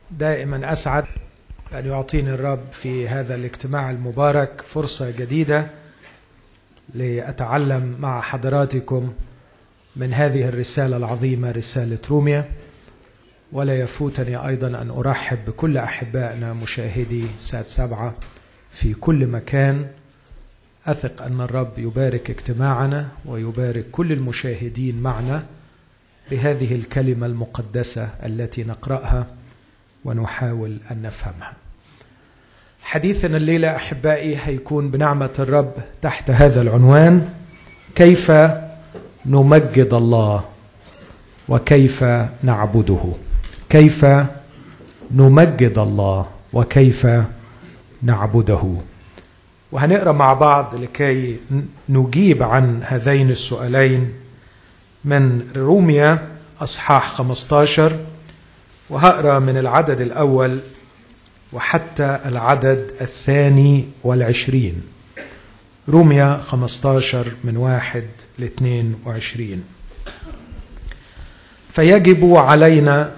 دائما أسعد أن يعطيني الرب في هذا الاجتماع المبارك فرصة جديدة لأتعلم مع حضراتكم من هذه الرسالة العظيمة رسالة روميا. ولا يفوتني أيضا أن أرحب بكل أحبائنا مشاهدي سات 7 في كل مكان. أثق أن الرب يبارك اجتماعنا ويبارك كل المشاهدين معنا بهذه الكلمة المقدسة التي نقرأها ونحاول أن نفهمها. حديثنا الليلة أحبائي هيكون بنعمة الرب تحت هذا العنوان: كيف نمجد الله وكيف نعبده. كيف نمجد الله وكيف نعبده. وهنقرأ مع بعض لكي نجيب عن هذين السؤالين من روميا أصحاح 15، وهقرأ من العدد الأول وحتى العدد 22. روميا 15 من 1 ل 22. فيجب علينا،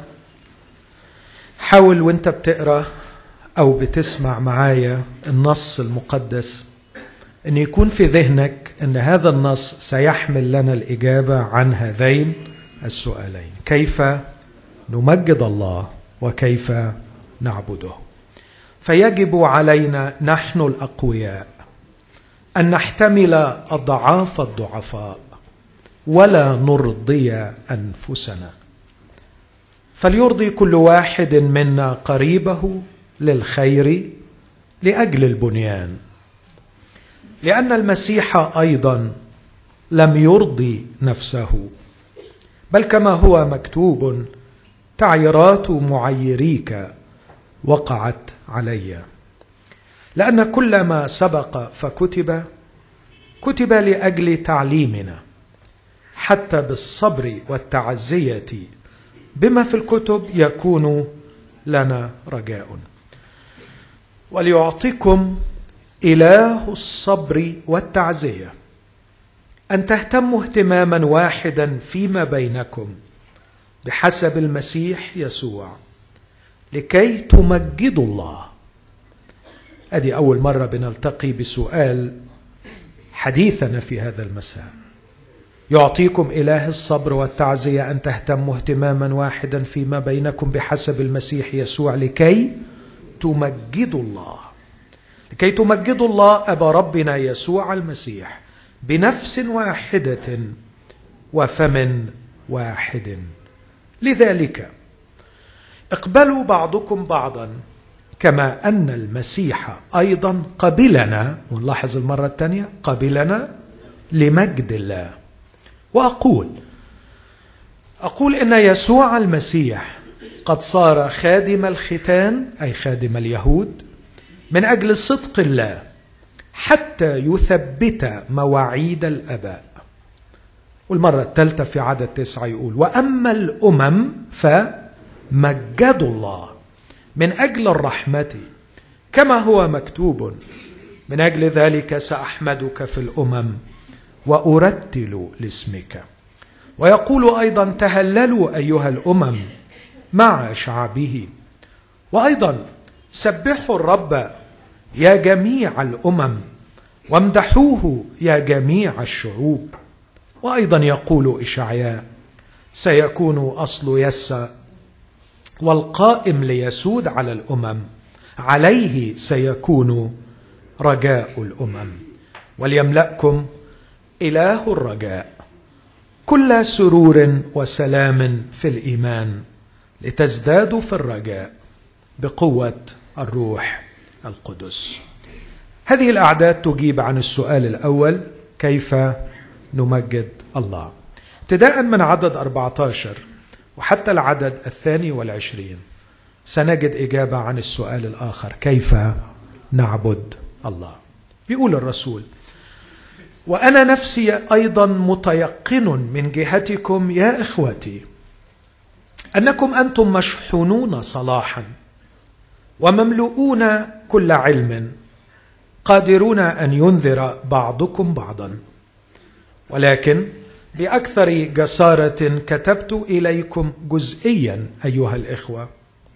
حاول وانت بتقرأ أو بتسمع معايا النص المقدس أن يكون في ذهنك أن هذا النص سيحمل لنا الإجابة عن هذين السؤالين: كيف نمجد الله وكيف نعبده. فيجب علينا نحن الأقوياء أن نحتمل أضعاف الضعفاء ولا نرضي أنفسنا، فليرضي كل واحد منا قريبه للخير لأجل البنيان، لأن المسيح أيضا لم يرضي نفسه، بل كما هو مكتوب: تعييرات معيريك وقعت علي. لأن كل ما سبق فكتب كتب لأجل تعليمنا، حتى بالصبر والتعزية بما في الكتب يكون لنا رجاء. وليعطيكم إله الصبر والتعزية أن تهتموا اهتماما واحدا فيما بينكم بحسب المسيح يسوع، لكي تمجدوا الله. أدي أول مرة بنلتقي بسؤال حديثنا في هذا المساء: يعطيكم إله الصبر والتعزية أن تهتموا اهتماما واحدا فيما بينكم بحسب المسيح يسوع، لكي تمجدوا الله. لكي تمجدوا الله أبا ربنا يسوع المسيح بنفس واحدة وفم واحد. لذلك اقبلوا بعضكم بعضا كما أن المسيح أيضا قبلنا، ونلاحظ المرة الثانية: قبلنا لمجد الله. وأقول إن يسوع المسيح قد صار خادم الختان، أي خادم اليهود، من أجل صدق الله حتى يثبت مواعيد الآباء. والمرة الثالثة في عدد 9 يقول: وأما الأمم فمجدوا الله من أجل الرحمة، كما هو مكتوب: من أجل ذلك سأحمدك في الأمم وأرتل لاسمك. ويقول أيضا: تهللوا أيها الأمم مع شعبه. وأيضا: سبحوا الرب يا جميع الأمم، وامدحوه يا جميع الشعوب. وأيضا يقول إشعياء: سيكون أصل يسى والقائم ليسود على الأمم، عليه سيكون رجاء الأمم. وليملأكم إله الرجاء كل سرور وسلام في الإيمان، لتزدادوا في الرجاء بقوة الروح القدس. هذه الأعداد تجيب عن السؤال الأول: كيف نمجد الله. ابتداء من عدد 14 وحتى العدد 22 سنجد إجابة عن السؤال الآخر: كيف نعبد الله. بيقول الرسول: وأنا نفسي أيضا متيقن من جهتكم يا إخوتي أنكم أنتم مشحونون صلاحا ومملؤون كل علم، قادرون أن ينذر بعضكم بعضا. ولكن بأكثر جسارة كتبت إليكم جزئيا أيها الإخوة،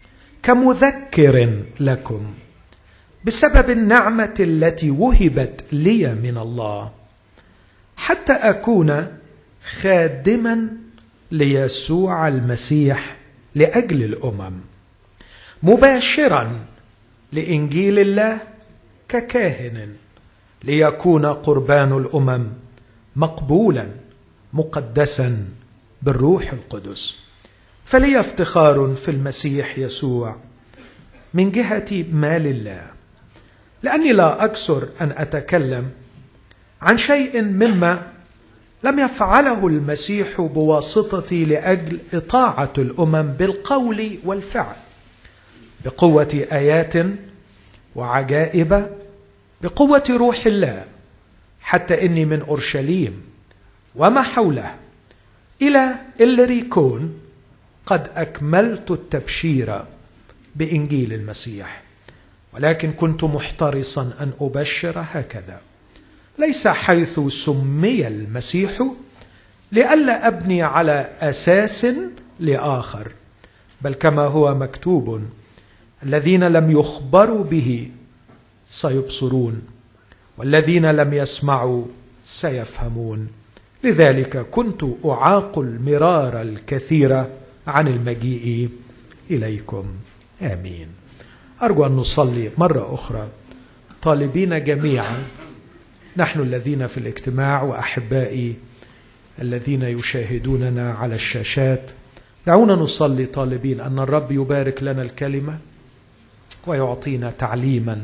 كمذكر لكم بسبب النعمة التي وهبت لي من الله، حتى أكون خادما ليسوع المسيح لأجل الأمم، مباشرا لإنجيل الله ككاهن، ليكون قربان الأمم مقبولا مقدسا بالروح القدس. فلي افتخار في المسيح يسوع من جهة مال الله، لأني لا أكثر أن أتكلم عن شيء مما لم يفعله المسيح بواسطتي لأجل إطاعة الأمم بالقول والفعل، بقوة آيات وعجائب، بقوة روح الله، حتى إني من أورشليم وما حوله إلى إلريكون قد أكملت التبشير بإنجيل المسيح. ولكن كنت محترصا أن أبشر هكذا، ليس حيث سمي المسيح، لئلا أبني على أساس لآخر، بل كما هو مكتوب: الذين لم يخبروا به سيبصرون، والذين لم يسمعوا سيفهمون. لذلك كنت أعاقل مرار الكثير عن المجيء إليكم. آمين. أرجو أن نصلي مرة أخرى طالبين جميعا، نحن الذين في الاجتماع وأحبائي الذين يشاهدوننا على الشاشات، دعونا نصلي طالبين أن الرب يبارك لنا الكلمة ويعطينا تعليما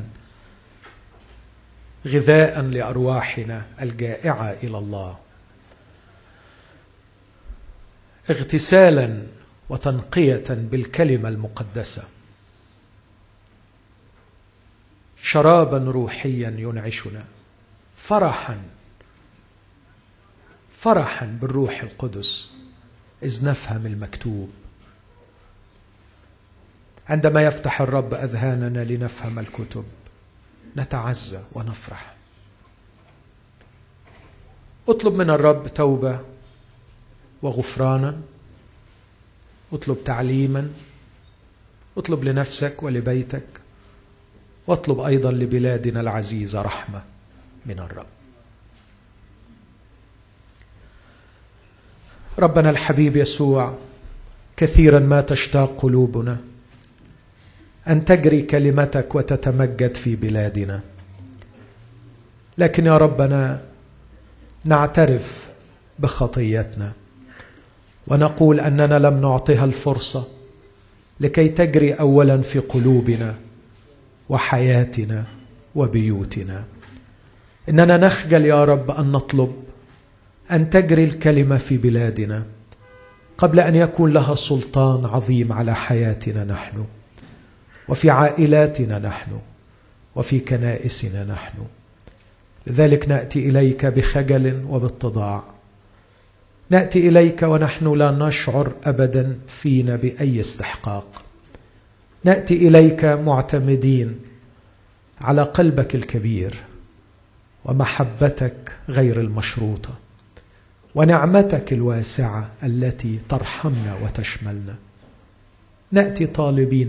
غذاء لأرواحنا الجائعة إلى الله، اغتسالا وتنقية بالكلمة المقدسة، شرابا روحيا ينعشنا، فرحا بالروح القدس إذ نفهم المكتوب. عندما يفتح الرب أذهاننا لنفهم الكتب نتعزى ونفرح. اطلب من الرب توبة وغفرانا، اطلب تعليما، اطلب لنفسك ولبيتك، واطلب أيضا لبلادنا العزيزة رحمة من الرب. ربنا الحبيب يسوع، كثيرا ما تشتاق قلوبنا أن تجري كلمتك وتتمجد في بلادنا، لكن يا ربنا نعترف بخطيتنا ونقول أننا لم نعطيها الفرصة لكي تجري أولا في قلوبنا وحياتنا وبيوتنا. إننا نخجل يا رب أن نطلب أن تجري الكلمة في بلادنا قبل أن يكون لها سلطان عظيم على حياتنا نحن وفي عائلاتنا نحن وفي كنائسنا نحن. لذلك نأتي إليك بخجل وباتضاع، نأتي إليك ونحن لا نشعر أبدا فينا بأي استحقاق، نأتي إليك معتمدين على قلبك الكبير ومحبتك غير المشروطة ونعمتك الواسعة التي ترحمنا وتشملنا. نأتي طالبين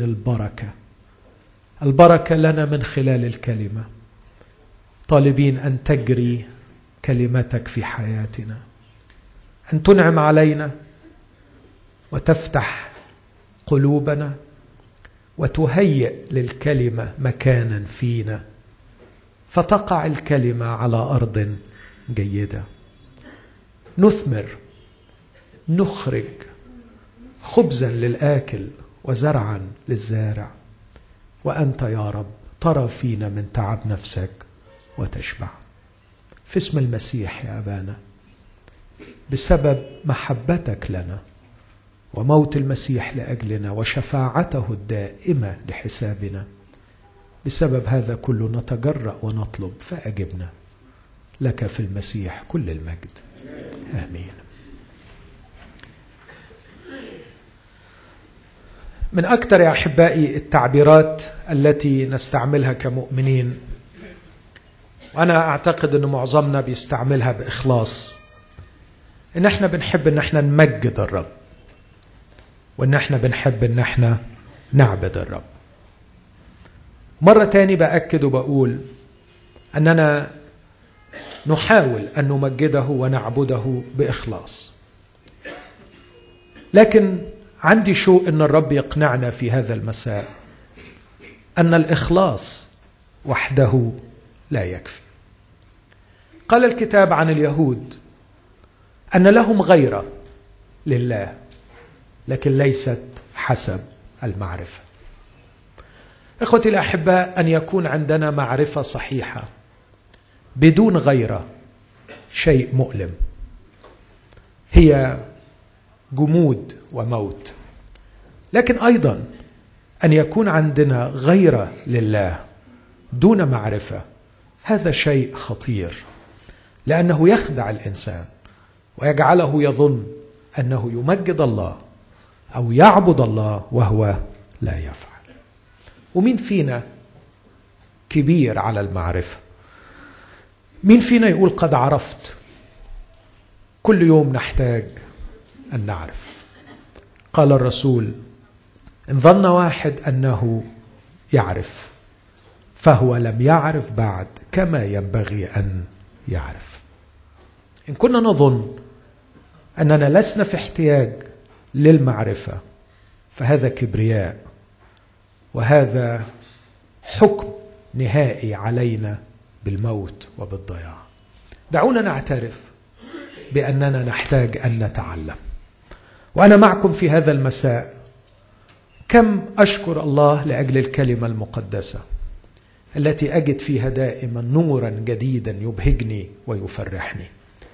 البركة لنا من خلال الكلمة، طالبين أن تجري كلمتك في حياتنا، أن تنعم علينا وتفتح قلوبنا وتهيئ للكلمة مكانا فينا، فتقع الكلمة على أرض جيدة، نثمر، نخرج خبزا للآكل وزرعا للزارع، وأنت يا رب ترى فينا من تعب نفسك وتشبع. في اسم المسيح يا أبانا، بسبب محبتك لنا وموت المسيح لأجلنا وشفاعته الدائمة لحسابنا، بسبب هذا كله نتجرأ ونطلب، فأجبنا. لك في المسيح كل المجد. آمين. من أكثر يا أحبائي التعبيرات التي نستعملها كمؤمنين، وأنا أعتقد أن معظمنا بيستعملها بإخلاص، إن احنا بنحب إن احنا نمجد الرب، وإن احنا بنحب إن احنا نعبد الرب. مرة تاني بأكد وبقول أننا نحاول أن نمجده ونعبده بإخلاص، لكن عندي شوق أن الرب يقنعنا في هذا المساء أن الإخلاص وحده لا يكفي. قال الكتاب عن اليهود أن لهم غيرة لله، لكن ليست حسب المعرفة. إخوتي الأحباء، أن يكون عندنا معرفة صحيحة بدون غيرة شيء مؤلم، هي جمود وموت. لكن أيضا أن يكون عندنا غيرة لله دون معرفة، هذا شيء خطير، لأنه يخدع الإنسان ويجعله يظن أنه يمجد الله أو يعبد الله وهو لا يفعل. ومين فينا كبير على المعرفة؟ مين فينا يقول قد عرفت؟ كل يوم نحتاج أن نعرف. قال الرسول: إن ظن واحد أنه يعرف فهو لم يعرف بعد كما ينبغي أن يعرف. إن كنا نظن أننا لسنا في احتياج للمعرفة فهذا كبرياء، وهذا حكم نهائي علينا بالموت وبالضياع. دعونا نعترف بأننا نحتاج أن نتعلم. وأنا معكم في هذا المساء كم أشكر الله لأجل الكلمة المقدسة التي أجد فيها دائما نورا جديدا يبهجني ويفرحني.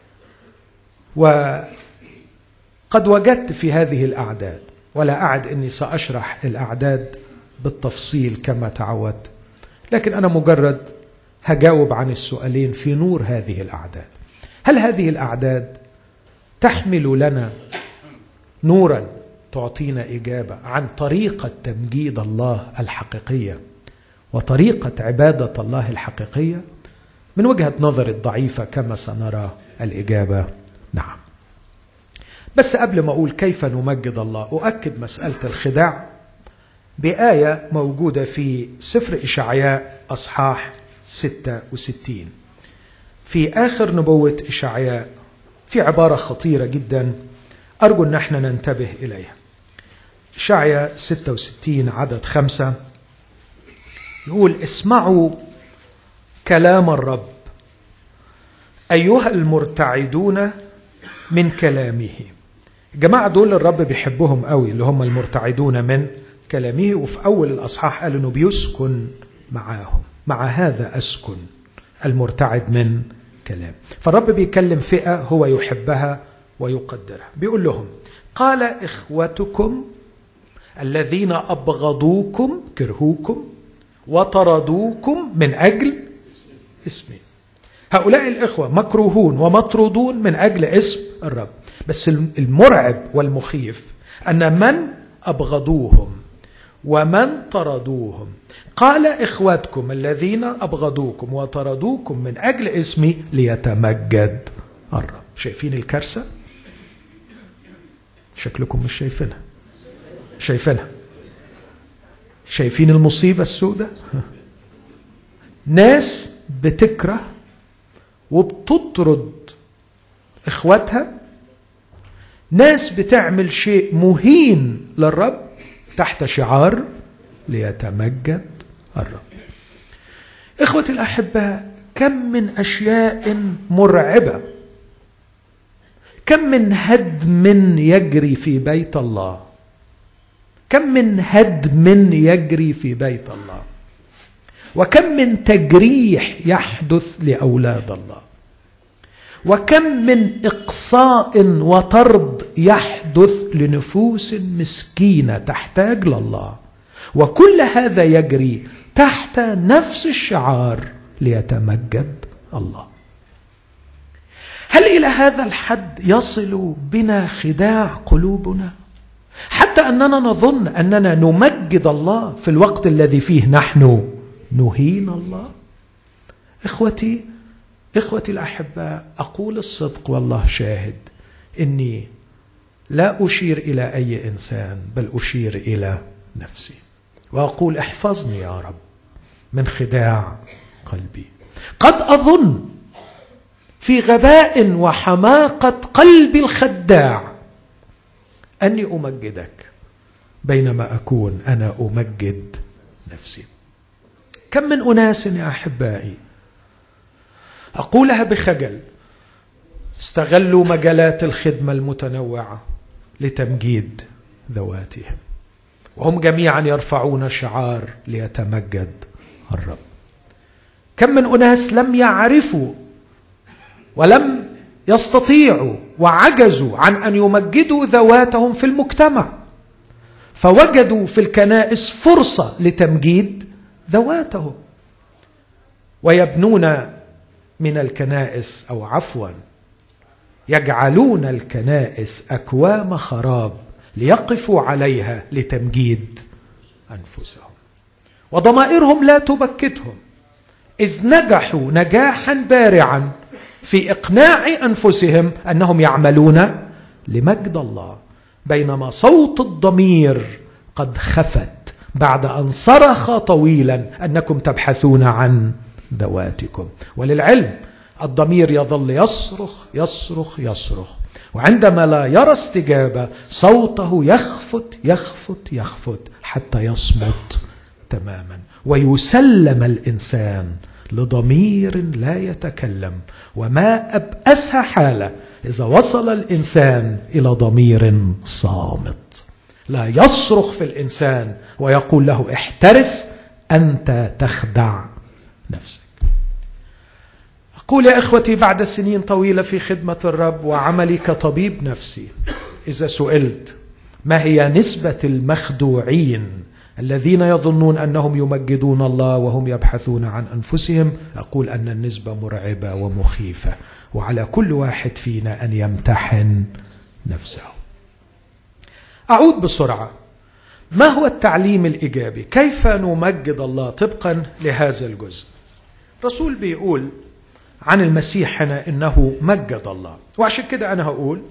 وقد وجدت في هذه الأعداد، ولا أعد أني سأشرح الأعداد بالتفصيل كما تعودت، لكن أنا مجرد هجاوب عن السؤالين في نور هذه الأعداد. هل هذه الأعداد تحمل لنا نورا تعطينا إجابة عن طريقة تمجيد الله الحقيقية وطريقة عبادة الله الحقيقية؟ من وجهة نظري الضعيفة كما سنرى الإجابة نعم. بس قبل ما أقول كيف نمجد الله، أؤكد مسألة الخداع بآية موجودة في سفر إشعياء أصحاح 66. في آخر نبوة إشعياء في عبارة خطيرة جدا أرجو أن احنا ننتبه إليها. إشعياء 66 عدد 5 يقول: اسمعوا كلام الرب أيها المرتعدون من كلامه. الجماعة دول الرب بيحبهم قوي، اللي هم المرتعدون من كلامه. وفي أول الأصحاح قال إنه بيسكن معاهم، مع هذا أسكن المرتعد من كلام. فالرب بيكلم فئة هو يحبها ويقدرها، بيقول لهم: قال إخوتكم الذين أبغضوكم كرهوكم وطردوكم من أجل اسمي. هؤلاء الإخوة مكروهون ومطرودون من أجل اسم الرب. بس المرعب والمخيف أن من أبغضوهم ومن طردوهم قال إخوتكم الذين أبغضوكم وطردوكم من أجل اسمي ليتمجد الرب. شايفين الكارثة؟ شكلكم مش شايفينها. شايفينها؟ شايفين المصيبة السوداء؟ ناس بتكره وبتطرد إخواتها، ناس بتعمل شيء مهين للرب تحت شعار ليتمجد الرب. إخوتي الأحباء، كم من أشياء مرعبة، كم من هدم يجري في بيت الله، كم من هدم يجري في بيت الله، وكم من تجريح يحدث لأولاد الله، وكم من إقصاء وطرد يحدث لنفوس مسكينة تحتاج لله، وكل هذا يجري تحت نفس الشعار ليتمجد الله. هل إلى هذا الحد يصل بنا خداع قلوبنا حتى أننا نظن أننا نمجد الله في الوقت الذي فيه نحن نهين الله؟ إخوتي الأحباء، أقول الصدق والله شاهد إني لا أشير إلى أي إنسان بل أشير إلى نفسي. وأقول احفظني يا رب من خداع قلبي. قد أظن في غباء وحماقة قلبي الخداع أني أمجدك بينما أكون أنا أمجد نفسي. كم من أناس يا أحبائي، أقولها بخجل، استغلوا مجالات الخدمة المتنوعة لتمجيد ذواتهم، وهم جميعا يرفعون شعار ليتمجد الرب. كم من أناس لم يعرفوا ولم يستطيعوا وعجزوا عن أن يمجدوا ذواتهم في المجتمع، فوجدوا في الكنائس فرصة لتمجيد ذواتهم، ويبنون من الكنائس أو عفوا يجعلون الكنائس أكوام خراب ليقفوا عليها لتمجيد أنفسهم، وضمائرهم لا تبكتهم، إذ نجحوا نجاحا بارعا في إقناع أنفسهم أنهم يعملون لمجد الله، بينما صوت الضمير قد خفت بعد أن صرخ طويلا أنكم تبحثون عن ذواتكم. وللعلم الضمير يظل يصرخ يصرخ يصرخ، وعندما لا يرى استجابة صوته يخفت يخفت يخفت حتى يصمت تماما، ويسلم الإنسان لضمير لا يتكلم. وما أبأسها حالة إذا وصل الإنسان إلى ضمير صامت لا يصرخ في الإنسان ويقول له احترس أنت تخدع نفسك. أقول يا إخوتي، بعد سنين طويلة في خدمة الرب وعملي كطبيب نفسي، إذا سئلت ما هي نسبة المخدوعين الذين يظنون أنهم يمجدون الله وهم يبحثون عن أنفسهم، أقول أن النسبة مرعبة ومخيفة، وعلى كل واحد فينا أن يمتحن نفسه. أعود بسرعة. ما هو التعليم الإيجابي؟ كيف نمجد الله طبقا لهذا الجزء؟ رسول بيقول عن المسيح هنا إنه مجد الله، وعشان كده أنا هقول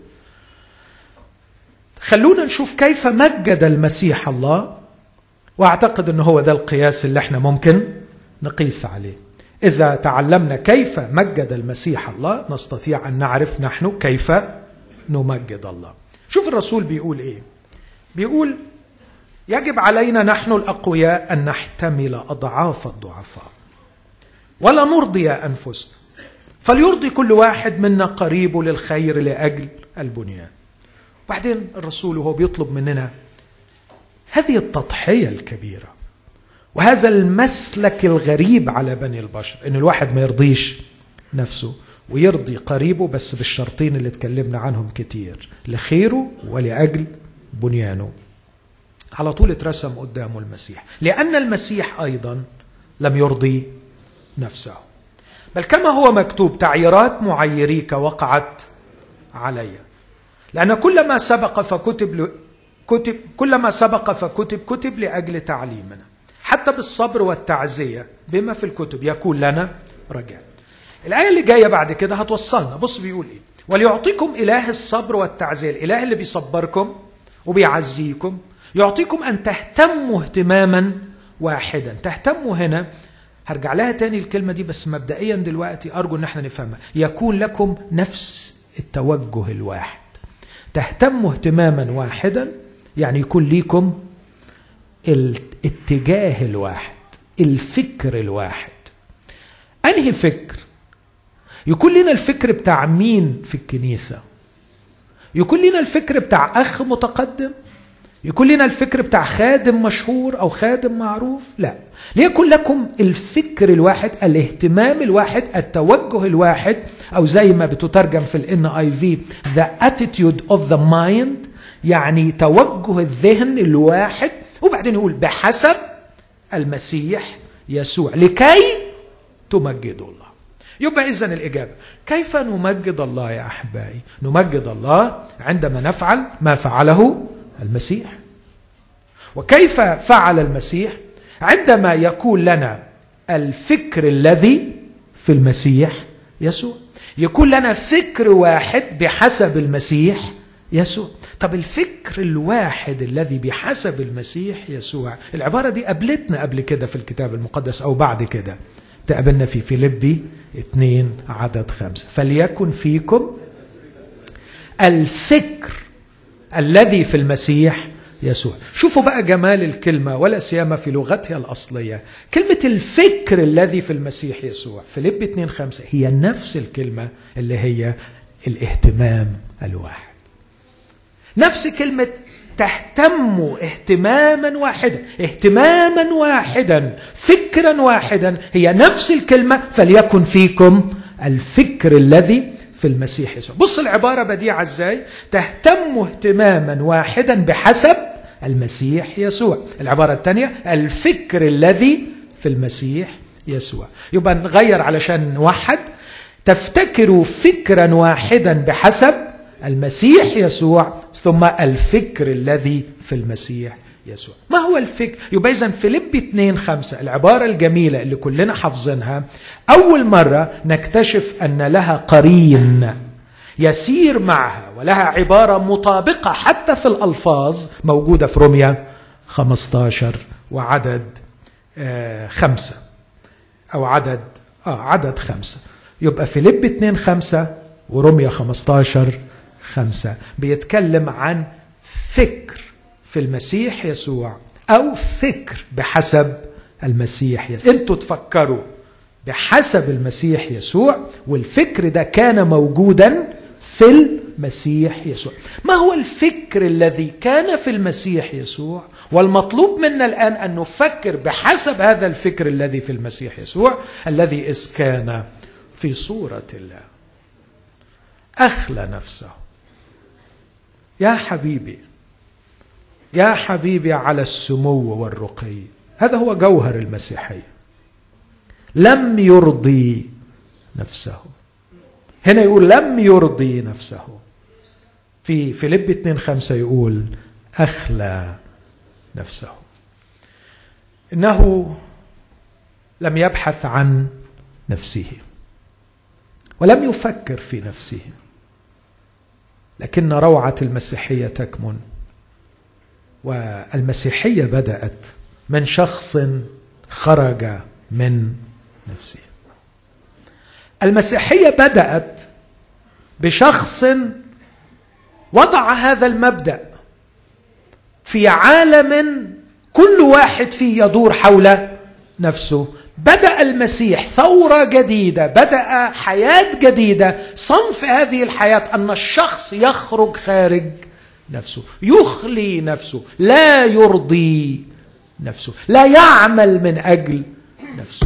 خلونا نشوف كيف مجد المسيح الله، وأعتقد أنه هو ده القياس اللي احنا ممكن نقيس عليه. إذا تعلمنا كيف مجد المسيح الله نستطيع أن نعرف نحن كيف نمجد الله. شوف الرسول بيقول إيه؟ بيقول يجب علينا نحن الأقوياء أن نحتمل أضعاف الضعفاء ولا نرضي أنفسنا، فليرضي كل واحد منا قريبه للخير لأجل البنيان. بعدين الرسول وهو بيطلب مننا هذه التضحية الكبيرة وهذا المسلك الغريب على بني البشر، إن الواحد ما يرضيش نفسه ويرضي قريبه، بس بالشرطين اللي اتكلمنا عنهم كتير، لخيره ولأجل بنيانه. على طول اترسم قدامه المسيح، لأن المسيح أيضا لم يرضي نفسه، بل كما هو مكتوب تعييرات معيريك وقعت علي، لأن كلما سبق فكتب كتب لأجل تعليمنا، حتى بالصبر والتعزية بما في الكتب يكون لنا رجاء. الآية اللي جاية بعد كده هتوصلنا. بص بيقول إيه؟ وليعطيكم إله الصبر والتعزية، الإله اللي بيصبركم وبيعزيكم، يعطيكم أن تهتموا اهتماما واحدا. تهتموا هنا هرجع لها تاني الكلمة دي، بس مبدئيا دلوقتي أرجو أن احنا نفهمها. يكون لكم نفس التوجه الواحد. تهتموا اهتماما واحدا يعني يكون ليكم الاتجاه الواحد، الفكر الواحد. أنهي فكر؟ يكون لنا الفكر بتاع مين في الكنيسة؟ يكون لنا الفكر بتاع أخ متقدم؟ يكون لنا الفكر بتاع خادم مشهور أو خادم معروف؟ لا، ليكن لكم الفكر الواحد، الاهتمام الواحد، التوجه الواحد، أو زي ما بتترجم في NIV the attitude of the mind، يعني توجه الذهن الواحد. وبعدين يقول بحسب المسيح يسوع لكي تمجدوا الله. يبقى إذن الإجابة كيف نمجد الله يا أحبائي؟ نمجد الله عندما نفعل ما فعله المسيح. وكيف فعل المسيح؟ عندما يكون لنا الفكر الذي في المسيح يسوع، يكون لنا فكر واحد بحسب المسيح يسوع. طب الفكر الواحد الذي بحسب المسيح يسوع، العبارة دي قابلتنا قبل كده في الكتاب المقدس أو بعد كده، تقابلنا في فيليبي 2:5. فليكن فيكم الفكر الذي في المسيح يسوع. شوفوا بقى جمال الكلمة ولا سيما في لغتها الأصلية. كلمة الفكر الذي في المسيح يسوع فيليبي 2:5 هي نفس الكلمة اللي هي الاهتمام الواحد. نفس كلمة تهتموا اهتماما واحدا، اهتماما واحدا، فكرا واحدا، هي نفس الكلمة فليكن فيكم الفكر الذي في المسيح يسوع. بص العبارة بديعة ازاي، تهتموا اهتماما واحدا بحسب المسيح يسوع. العبارة الثانية الفكر الذي في المسيح يسوع. يبقى نغير علشان نوحد، تفتكروا فكرا واحدا بحسب المسيح يسوع، ثم الفكر الذي في المسيح يسوع. ما هو الفكر؟ يبقى إذن فيليبي 2:5 العبارة الجميلة اللي كلنا حافظينها، أول مرة نكتشف أن لها قرين يسير معها ولها عبارة مطابقة حتى في الألفاظ موجودة في روميا 15 وعدد 5 أو عدد 5. يبقى فيليبي 2:5 وروميا 15:5 بيتكلم عن فكر في المسيح يسوع أو فكر بحسب المسيح يسوع. أنتوا تفكروا بحسب المسيح يسوع، والفكر ده كان موجودا في المسيح يسوع. ما هو الفكر الذي كان في المسيح يسوع؟ والمطلوب منا الآن أن نفكر بحسب هذا الفكر الذي في المسيح يسوع، الذي إذ كان في صورة الله أخلى نفسه. يا حبيبي يا حبيبي على السمو والرقي، هذا هو جوهر المسيحية. لم يرضي نفسه. هنا يقول لم يرضي نفسه، في فيليبي 2:5 يقول أخلى نفسه. إنه لم يبحث عن نفسه ولم يفكر في نفسه، لكن روعة المسيحية تكمن. والمسيحية بدأت من شخص خرج من نفسه. المسيحية بدأت بشخص وضع هذا المبدأ في عالم كل واحد فيه يدور حول نفسه. بدأ المسيح ثورة جديدة، بدأ حياة جديدة. صنف هذه الحياة أن الشخص يخرج خارج نفسه، يخلي نفسه، لا يرضي نفسه، لا يعمل من أجل نفسه.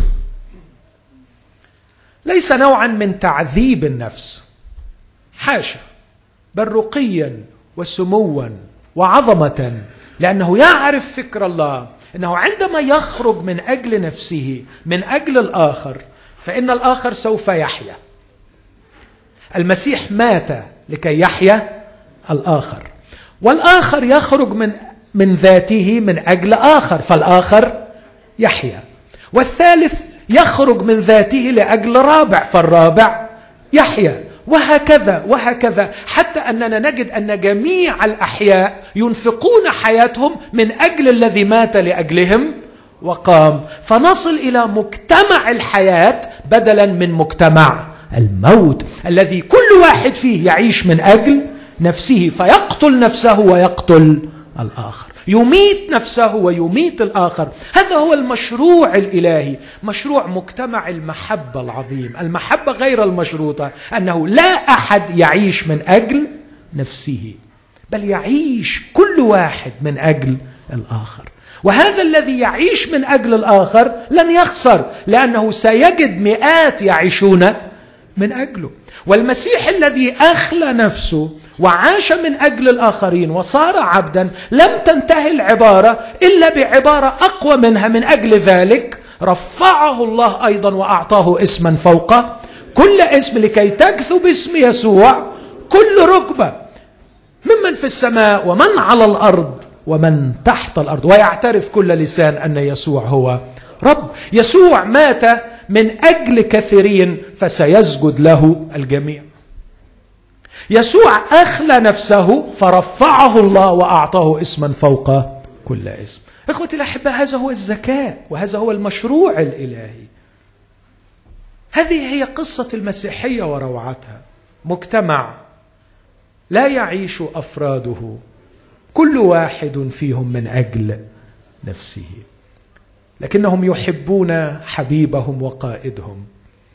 ليس نوعا من تعذيب النفس، حاشا، بل رقيا وسموا وعظمة، لأنه يعرف فكر الله، أنه عندما يخرج من أجل نفسه من أجل الآخر فإن الآخر سوف يحيا. المسيح مات لكي يحيا الآخر، والآخر يخرج من ذاته من أجل آخر فالآخر يحيا، والثالث يخرج من ذاته لأجل رابع فالرابع يحيا، وهكذا وهكذا، حتى أننا نجد أن جميع الأحياء ينفقون حياتهم من أجل الذي مات لأجلهم وقام، فنصل إلى مجتمع الحياة بدلا من مجتمع الموت، الذي كل واحد فيه يعيش من أجل نفسه فيقتل نفسه ويقتل الآخر، يميت نفسه ويميت الآخر. هذا هو المشروع الإلهي، مشروع مجتمع المحبة العظيم، المحبة غير المشروطة، أنه لا أحد يعيش من أجل نفسه بل يعيش كل واحد من أجل الآخر. وهذا الذي يعيش من أجل الآخر لن يخسر، لأنه سيجد مئات يعيشون من أجله. والمسيح الذي أخلى نفسه وعاش من أجل الآخرين وصار عبدا، لم تنتهي العبارة إلا بعبارة أقوى منها: من أجل ذلك رفعه الله أيضا وأعطاه اسما فوق كل اسم، لكي تكثو باسم يسوع كل ركبة ممن في السماء ومن على الأرض ومن تحت الأرض، ويعترف كل لسان أن يسوع هو رب. يسوع مات من أجل كثيرين فسيسجد له الجميع. يسوع أخلى نفسه فرفعه الله وأعطاه اسما فوق كل اسم. إخوتي الأحباء، هذا هو الذكاء وهذا هو المشروع الإلهي. هذه هي قصة المسيحية وروعتها. مجتمع لا يعيش أفراده كل واحد فيهم من أجل نفسه، لكنهم يحبون حبيبهم وقائدهم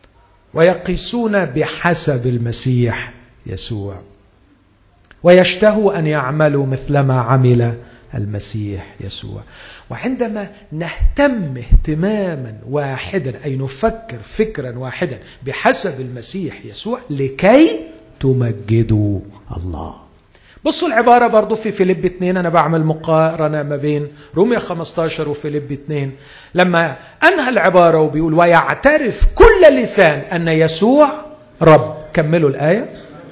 ويقيسون بحسب المسيح يسوع، ويشتهوا أن يعملوا مثلما عمل المسيح يسوع. وعندما نهتم اهتماما واحدا، أي نفكر فكرا واحدا بحسب المسيح يسوع، لكي تمجدوا الله. بصوا العبارة برضو في فيليب 2، أنا بعمل مقارنة ما بين رومية 15 وفيليب 2، لما أنهى العبارة وبيقول ويعترف كل لسان أن يسوع رب. كملوا الآية،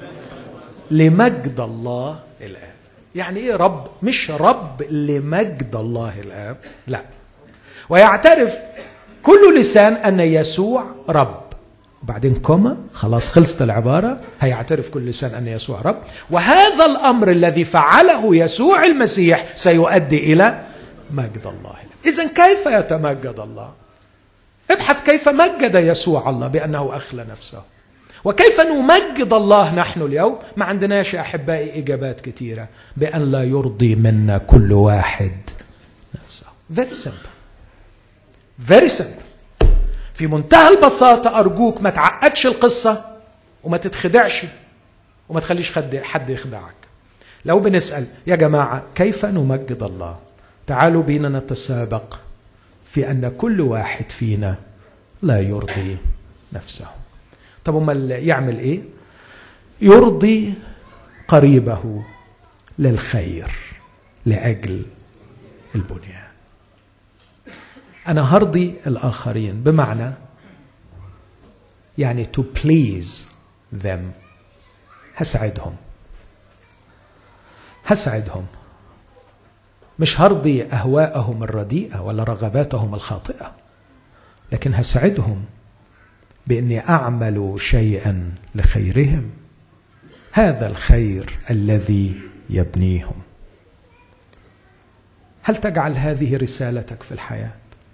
لمجد الله الآب. يعني إيه رب؟ مش رب لمجد الله الآب، لا، ويعترف كل لسان أن يسوع رب. وبعدين كوما، خلاص خلصت العبارة، هيعترف كل لسان أن يسوع رب، وهذا الأمر الذي فعله يسوع المسيح سيؤدي إلى مجد الله. إذن كيف يتمجد الله؟ ابحث كيف مجد يسوع الله بأنه أخلى نفسه. وكيف نمجد الله نحن اليوم؟ ما عندناش يا أحبائي إجابات كثيرة، بأن لا يرضي منا كل واحد نفسه. Very simple. Very simple. في منتهى البساطة. أرجوك ما تعقدش القصة وما تتخدعش وما تخليش حد يخدعك. لو بنسأل يا جماعة كيف نمجد الله، تعالوا بينا نتسابق في أن كل واحد فينا لا يرضي نفسه. طب أمال يعمل إيه؟ يرضي قريبه للخير لأجل البنيان. أنا هرضي الآخرين بمعنى يعني to please them. هسعدهم، مش هرضي أهواءهم الرديئة ولا رغباتهم الخاطئة، لكن هسعدهم بأني أعمل شيئا لخيرهم، هذا الخير الذي يبنيهم. هل تجعل هذه رسالتك في الحياة؟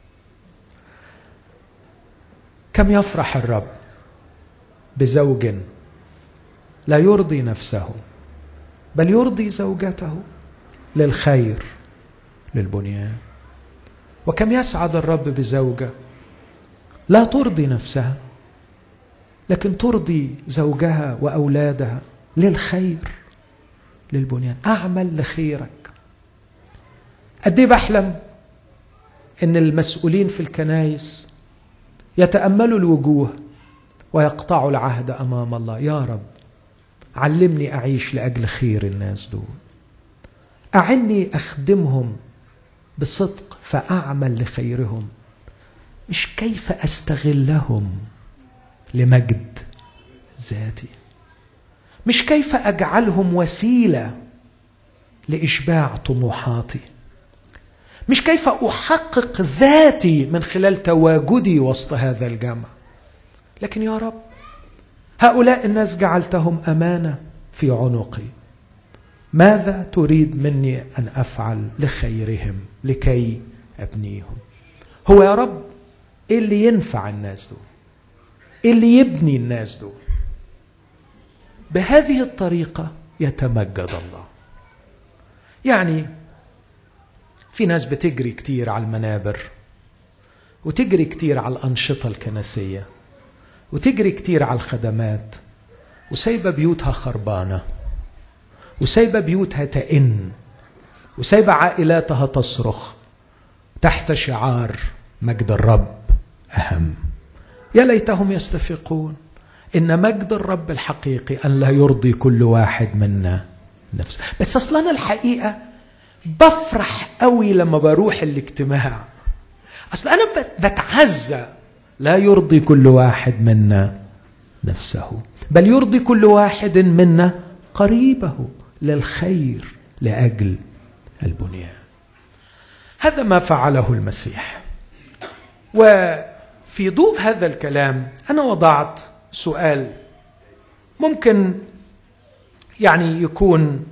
كم يفرح الرب بزوج لا يرضي نفسه بل يرضي زوجته للخير للبنيان. وكم يسعد الرب بزوجة لا ترضي نفسها لكن ترضي زوجها وأولادها للخير للبنيان. أعمل لخيرك. قد ايه بحلم إن المسؤولين في الكنائس يتأملوا الوجوه ويقطعوا العهد أمام الله. يا رب علمني أعيش لأجل خير الناس دول، أعني أخدمهم بصدق فأعمل لخيرهم، مش كيف أستغلهم لمجد ذاتي، مش كيف أجعلهم وسيلة لإشباع طموحاتي، مش كيف أحقق ذاتي من خلال تواجدي وسط هذا الجمع، لكن يا رب هؤلاء الناس جعلتهم أمانة في عنقي، ماذا تريد مني أن أفعل لخيرهم لكي أبنيهم؟ هو يا رب إيه اللي ينفع الناس دول؟ إيه اللي يبني الناس دول؟ بهذه الطريقة يتمجد الله. يعني في ناس بتجري كتير على المنابر وتجري كتير على الأنشطة الكنسية وتجري كتير على الخدمات وسايبة بيوتها خربانة وسايبة بيوتها تئن وسايبة عائلاتها تصرخ تحت شعار مجد الرب أهم. يا ليتهم يستفيقون إن مجد الرب الحقيقي أن لا يرضي كل واحد منا نفسه. بس أصلا الحقيقة بفرح قوي لما بروح الاجتماع، أصلا أنا بتعزى. لا يرضي كل واحد منا نفسه بل يرضي كل واحد منا قريبه للخير لأجل البنيان. هذا ما فعله المسيح. وفي ضوء هذا الكلام أنا وضعت سؤال ممكن يعني يكون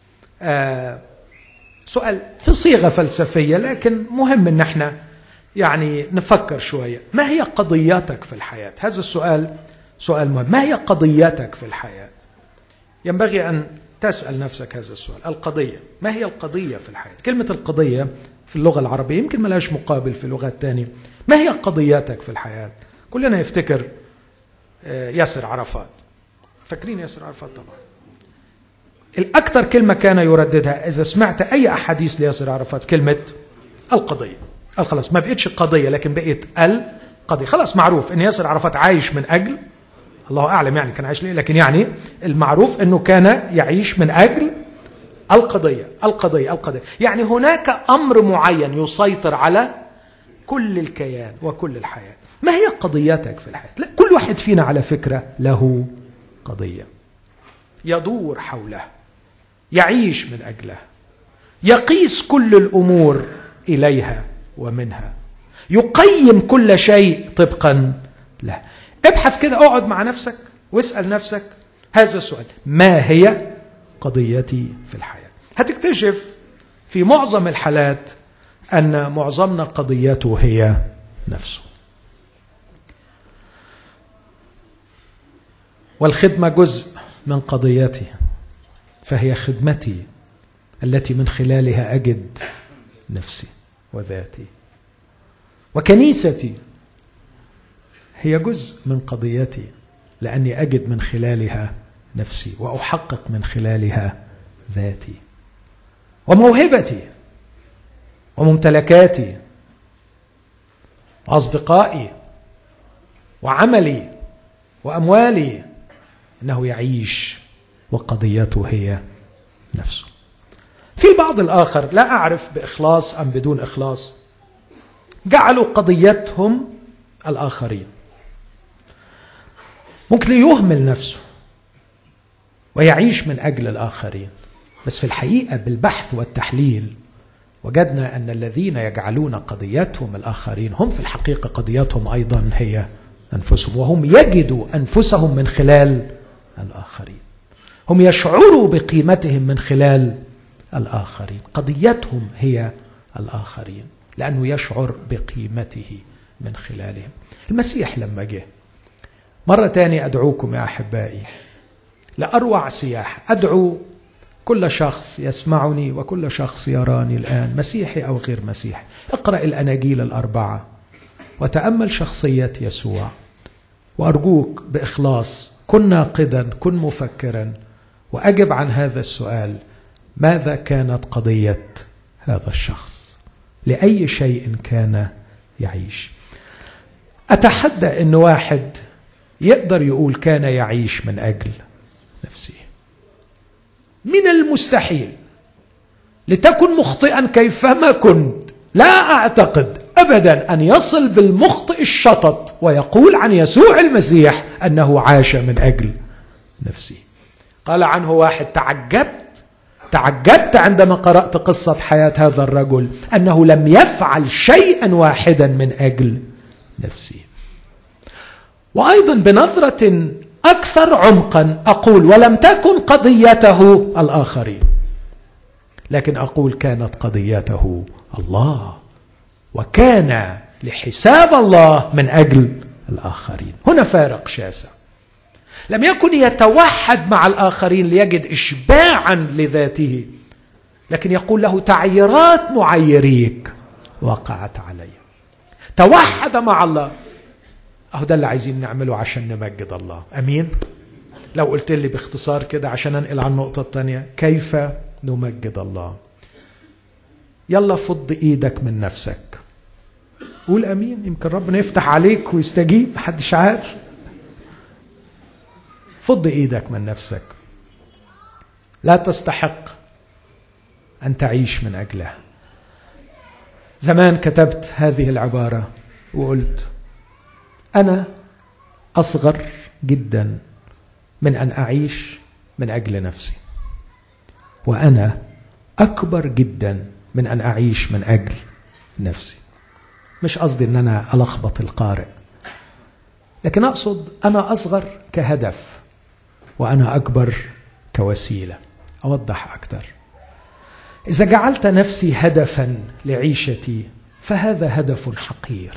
سؤال في صيغة فلسفية، لكن مهم ان احنا يعني نفكر شوية. ما هي قضياتك في الحياة؟ هذا السؤال سؤال مهم. ما هي قضياتك في الحياة؟ ينبغي أن تسأل نفسك هذا السؤال. القضية، ما هي القضية في الحياة؟ كلمة القضية في اللغة العربية يمكن ما لهاش مقابل في لغات تانية. ما هي قضياتك في الحياة؟ كلنا يفتكر ياسر عرفات. فاكرين ياسر عرفات طبعا. الأكثر كلمة كان يرددها إذا سمعت أي أحاديث لياسر عرفات كلمة القضية. خلاص ما بقتش قضية لكن بقت القضية. خلاص معروف أن ياسر عرفات عايش من أجل، الله أعلم يعني كان عايش ليه، لكن يعني المعروف أنه كان يعيش من أجل القضية. القضية يعني هناك أمر معين يسيطر على كل الكيان وكل الحياة. ما هي قضياتك في الحياة؟ لا، كل واحد فينا على فكرة له قضية يدور حوله، يعيش من أجله، يقيس كل الأمور إليها ومنها، يقيم كل شيء طبقا له. ابحث كده، اقعد مع نفسك واسأل نفسك هذا السؤال: ما هي قضيتي في الحياة؟ هتكتشف في معظم الحالات أن معظمنا قضيته هي نفسه. والخدمة جزء من قضيتي، فهي خدمتي التي من خلالها أجد نفسي وذاتي. وكنيستي هي جزء من قضيتي لأني أجد من خلالها نفسي وأحقق من خلالها ذاتي. وموهبتي وممتلكاتي وأصدقائي وعملي وأموالي إنه يعيش وقضيته هي نفسه. في البعض الآخر، لا أعرف بإخلاص أم بدون إخلاص، جعلوا قضيتهم الآخرين. ممكن يهمل نفسه ويعيش من أجل الآخرين، بس في الحقيقة بالبحث والتحليل وجدنا أن الذين يجعلون قضيتهم الآخرين هم في الحقيقة قضيتهم أيضا هي أنفسهم، وهم يجدوا أنفسهم من خلال الآخرين. هم يشعروا بقيمتهم من خلال الآخرين. قضيتهم هي الآخرين لأنه يشعر بقيمته من خلالهم. المسيح لما جه مرة تانية، أدعوكم يا أحبائي لأروع سياح. أدعو كل شخص يسمعني وكل شخص يراني الآن، مسيحي أو غير مسيحي، اقرأ الأناجيل ال4 وتأمل شخصية يسوع، وأرجوك بإخلاص كن ناقدا، كن مفكرا، وأجب عن هذا السؤال: ماذا كانت قضية هذا الشخص؟ لأي شيء كان يعيش؟ أتحدى أن واحد يقدر يقول كان يعيش من أجل نفسه. من المستحيل، لتكن مخطئا كيفما كنت، لا أعتقد أبدا أن يصل بالمخطئ الشطط ويقول عن يسوع المسيح أنه عاش من أجل نفسه. قال عنه واحد: تعجبت عندما قرأت قصة حياة هذا الرجل أنه لم يفعل شيئا واحدا من أجل نفسه. وأيضا بنظرة أكثر عمقا أقول: ولم تكن قضيته الآخرين، لكن أقول كانت قضيته الله، وكان لحساب الله من أجل الآخرين. هنا فارق شاسع. لم يكن يتوحد مع الآخرين ليجد إشباعا لذاته، لكن يقول له: تعييرات معيريك وقعت علي. توحد مع الله. أهو ده اللي عايزين نعمله عشان نمجد الله. أمين؟ لو قلت لي باختصار كده عشان أنقل عن النقطة الثانية، كيف نمجد الله؟ يلا فض إيدك من نفسك، قول أمين، يمكن ربنا يفتح عليك ويستجيب، محدش عارف. فض إيدك من نفسك، لا تستحق أن تعيش من أجلها. زمان كتبت هذه العبارة وقلت: أنا أصغر جدا من أن أعيش من أجل نفسي، وأنا أكبر جدا من أن أعيش من أجل نفسي. مش قصدي أن أنا ألخبط القارئ، لكن أقصد أنا أصغر كهدف، وأنا أكبر كوسيلة. أوضح أكثر. إذا جعلت نفسي هدفا لعيشتي فهذا هدف حقير.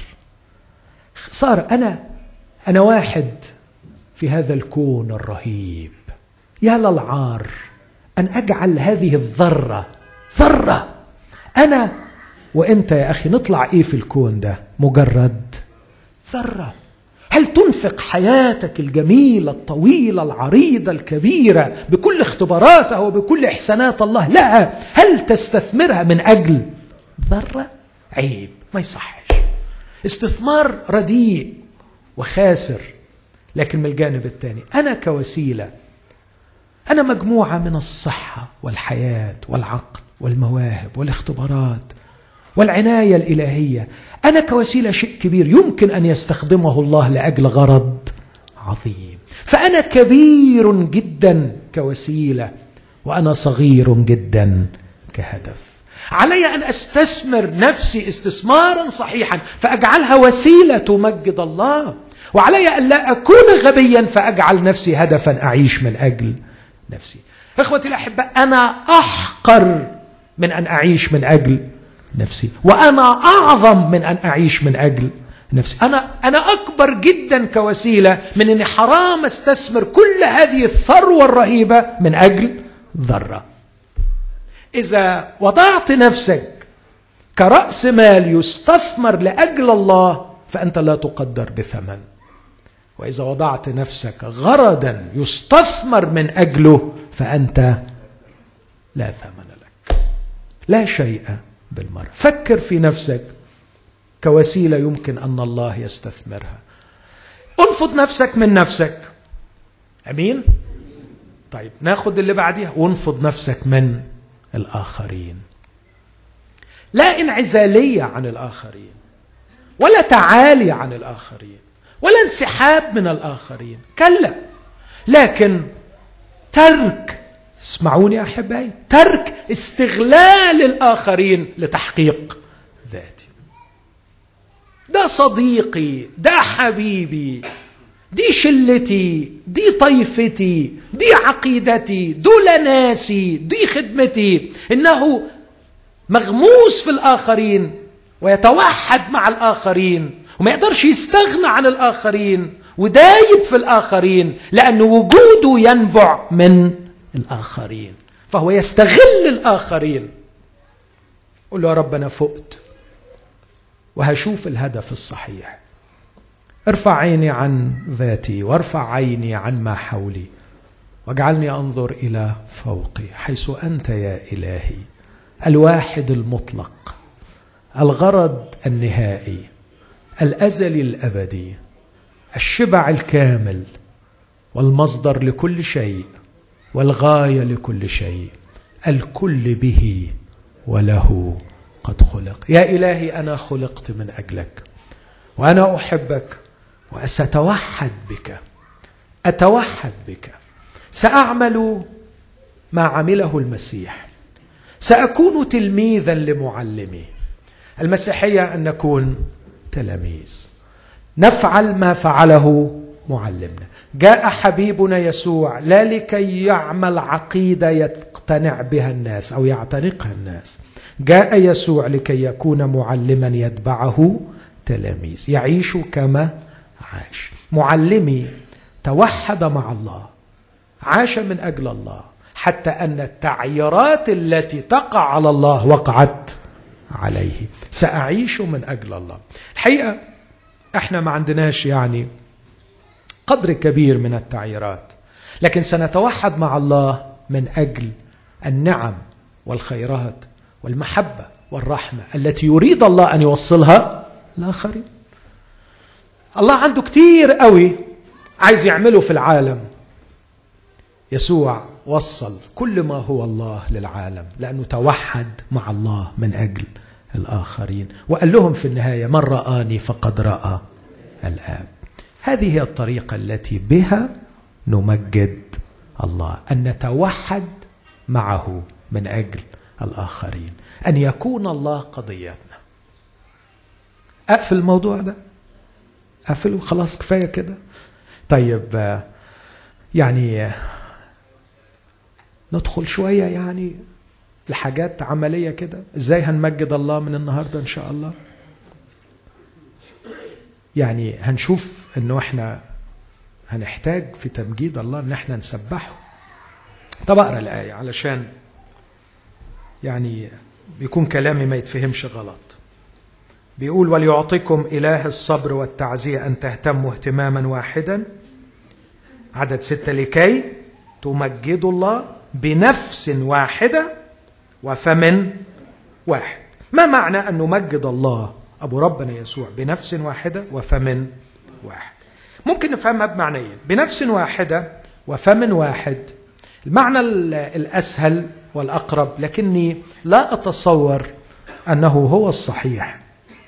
صار أنا واحد في هذا الكون الرهيب. يا للعار أن أجعل هذه الذرة ذرة. أنا وأنت يا أخي نطلع إيه في الكون ده؟ مجرد ذرة. هل تنفق حياتك الجميلة الطويلة العريضة الكبيرة بكل اختباراتها وبكل إحسانات الله؟ لا. هل تستثمرها من أجل ذرة؟ عيب، ما يصحش. استثمار رديء وخاسر. لكن من الجانب الثاني أنا كوسيلة، أنا مجموعة من الصحة والحياة والعقل والمواهب والاختبارات والعناية الإلهية. أنا كوسيلة شيء كبير يمكن أن يستخدمه الله لأجل غرض عظيم. فأنا كبير جدا كوسيلة وأنا صغير جدا كهدف. علي أن أستثمر نفسي استثمارا صحيحا فأجعلها وسيلة تمجد الله، وعلي أن لا أكون غبيا فأجعل نفسي هدفا أعيش من أجل نفسي. إخوتي الأحباء، أنا أحقر من أن أعيش من أجل نفسي، وأنا أعظم من أن أعيش من أجل نفسي. أنا أكبر جدا كوسيلة من أني حرام استثمر كل هذه الثروة الرهيبة من أجل ذرة. إذا وضعت نفسك كرأس مال يستثمر لأجل الله فأنت لا تقدر بثمن، وإذا وضعت نفسك غرضا يستثمر من أجله فأنت لا ثمن لك، لا شيء بالمرة. فكر في نفسك كوسيلة يمكن أن الله يستثمرها. انفض نفسك من نفسك. أمين؟ طيب ناخد اللي بعديها. وانفض نفسك من الآخرين. لا انعزالية عن الآخرين، ولا تعالي عن الآخرين، ولا انسحاب من الآخرين، كلا، لكن ترك، اسمعوني أحبائي، ترك استغلال الآخرين لتحقيق ذاتي. ده صديقي، ده حبيبي، دي شلتي، دي طيفتي، دي عقيدتي، دول ناسي، دي خدمتي. إنه مغموس في الآخرين ويتوحد مع الآخرين وما يقدرش يستغنى عن الآخرين ودايب في الآخرين، لأن وجوده ينبع من الآخرين، فهو يستغل الآخرين. قل له يا رب أنا فقت وهشوف الهدف الصحيح. ارفع عيني عن ذاتي وارفع عيني عن ما حولي واجعلني أنظر إلى فوقي حيث أنت يا إلهي الواحد المطلق، الغرض النهائي، الأزلي الأبدي، الشبع الكامل، والمصدر لكل شيء، والغاية لكل شيء، الكل به وله قد خلق. يا إلهي أنا خلقت من أجلك وأنا أحبك وسأتوحد بك، أتوحد بك. سأعمل ما عمله المسيح، سأكون تلميذا لمعلمي. المسيحية أن نكون تلاميذ، نفعل ما فعله معلمنا. جاء حبيبنا يسوع لا لكي يعمل عقيدة يقتنع بها الناس أو يعتنقها الناس، جاء يسوع لكي يكون معلما يتبعه تلاميذ، يعيش كما عاش. معلمي توحد مع الله، عاش من أجل الله، حتى أن التعييرات التي تقع على الله وقعت عليه. سأعيش من أجل الله. الحقيقة احنا ما عندناش يعني قدر كبير من التعييرات، لكن سنتوحد مع الله من أجل النعم والخيرات والمحبة والرحمة التي يريد الله أن يوصلها للآخرين. الله عنده كتير قوي عايز يعمله في العالم. يسوع وصل كل ما هو الله للعالم لأنه توحد مع الله من أجل الآخرين، وقال لهم في النهاية من رآني فقد رأى الآب. هذه هي الطريقة التي بها نمجد الله، أن نتوحد معه من أجل الآخرين، أن يكون الله قضيتنا. أقفل الموضوع ده، أقفله خلاص، كفاية كده. طيب يعني ندخل شوية يعني لحاجات عملية كده. ازاي هنمجد الله من النهاردة ان شاء الله؟ يعني هنشوف انه احنا هنحتاج في تمجيد الله ان احنا نسبحه. طب اقرا الآية علشان يعني يكون كلامي ما يتفهمش غلط. بيقول: وليعطيكم إله الصبر والتعزية أن تهتموا اهتماما واحدا. عدد 6: لكي تمجدوا الله بنفس واحدة وفم واحد. ما معنى أن نمجد الله أبو ربنا يسوع بنفس واحدة وفم واحد؟ ممكن نفهمها بمعنيين: بنفس واحدة وفم واحد. المعنى الأسهل والأقرب، لكني لا أتصور أنه هو الصحيح.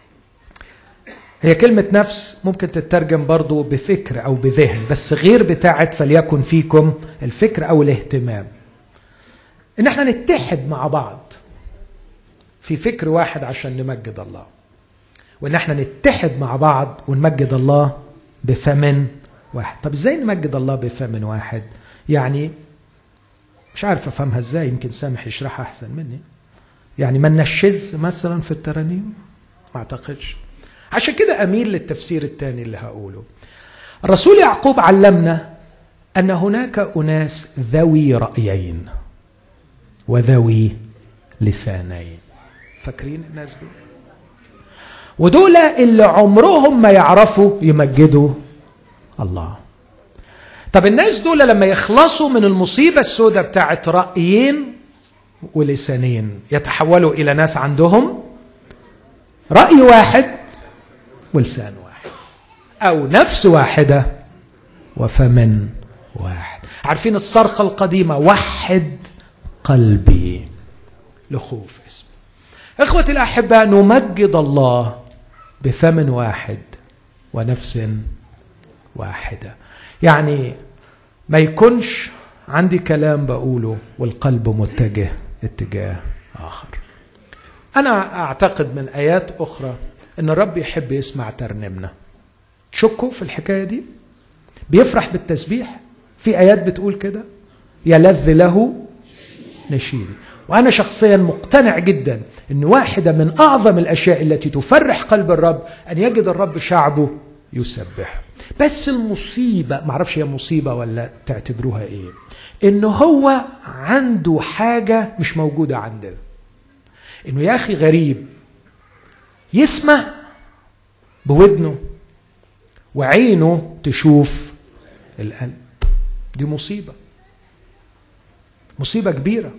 هي كلمة نفس ممكن تترجم برضو بفكر أو بذهن، بس غير بتاعت فليكن فيكم الفكر أو الاهتمام. إن احنا نتحد مع بعض في فكر واحد عشان نمجد الله، وإن احنا نتحد مع بعض ونمجد الله بفم واحد. طب إزاي نمجد الله بفم واحد؟ يعني مش عارف أفهمها إزاي، يمكن سامح يشرحها أحسن مني. يعني ما ننشز مثلا في الترانيم؟ ما أعتقدش. عشان كده أميل للتفسير الثاني اللي هقوله. الرسول يعقوب علمنا أن هناك أناس ذوي رأيين وذوي لسانين. فاكرين الناس دول؟ ودول اللي عمرهم ما يعرفوا يمجدوا الله. طب الناس دول لما يخلصوا من المصيبة السوداء بتاعت رأيين ولسانين يتحولوا إلى ناس عندهم رأي واحد ولسان واحد، أو نفس واحدة وفم واحد. عارفين الصرخة القديمة: وحد قلبي لخوف اسمه. إخوتي الأحباء، نمجد الله بفم واحد ونفس واحدة. يعني ما يكونش عندي كلام بقوله والقلب متجه اتجاه آخر. أنا أعتقد من آيات أخرى أن الرب يحب يسمع ترنمنا. تشكوا في الحكاية دي؟ بيفرح بالتسبيح. في آيات بتقول كده: يلذ له نشيدي. وأنا شخصيا مقتنع جدا أن واحدة من أعظم الأشياء التي تفرح قلب الرب أن يجد الرب شعبه يسبح. بس المصيبة، معرفش هي مصيبة ولا تعتبروها إيه، إنه هو عنده حاجة مش موجودة عندنا. إنه يا أخي غريب يسمع بودنه وعينه تشوف القلب. دي مصيبة، مصيبة كبيرة.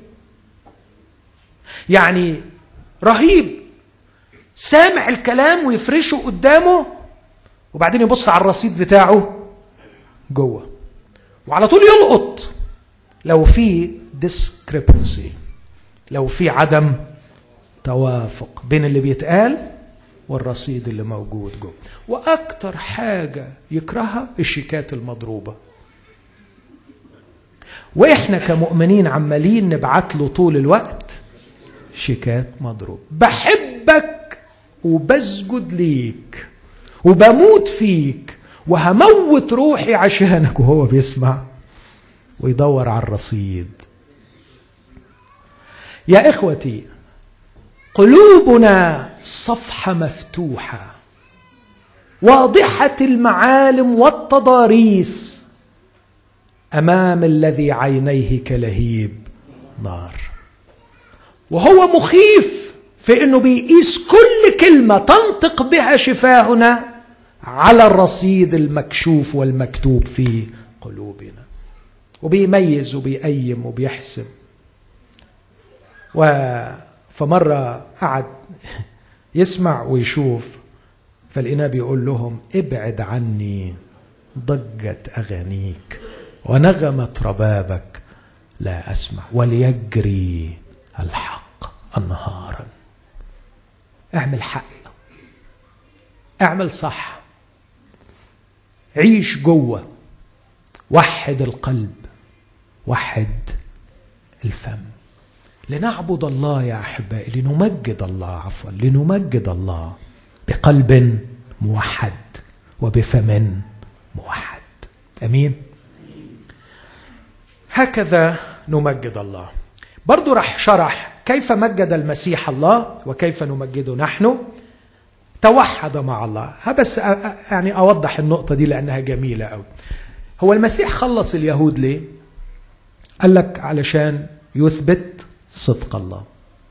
يعني رهيب سامع الكلام ويفرشه قدامه، وبعدين يبص على الرصيد بتاعه جوه وعلى طول يلقط لو في discrepancy، لو في عدم توافق بين اللي بيتقال والرصيد اللي موجود جوه. وأكتر حاجة يكرهها الشيكات المضروبة، وإحنا كمؤمنين عمالين نبعت له طول الوقت شيكات مضروبة: بحبك وبسجد ليك وبموت فيك وهموت روحي عشانك، وهو بيسمع ويدور على الرصيد. يا إخوتي، قلوبنا صفحة مفتوحة واضحة المعالم والتضاريس أمام الذي عينيه كلهيب نار، وهو مخيف في أنه بيقيس كل كلمة تنطق بها شفاهنا على الرصيد المكشوف والمكتوب في قلوبنا، وبيميز وبيقيم وبيحسب. فمرة قعد يسمع ويشوف، فالإناء بيقول لهم: ابعد عني ضجة أغانيك ونغمة ربابك لا أسمع، وليجري الحق نهارا. اعمل حق، اعمل صح، عيش جوه، وحد القلب، وحد الفم. لنعبد الله يا أحبائي، لنمجد الله بقلب موحد وبفم موحد. أمين. هكذا نمجد الله. برضو رح شرح كيف مجد المسيح الله وكيف نمجده نحن. توحد مع الله. بس يعني أوضح النقطة دي لأنها جميلة أوي. هو المسيح خلص اليهود ليه؟ قال لك علشان يثبت صدق الله.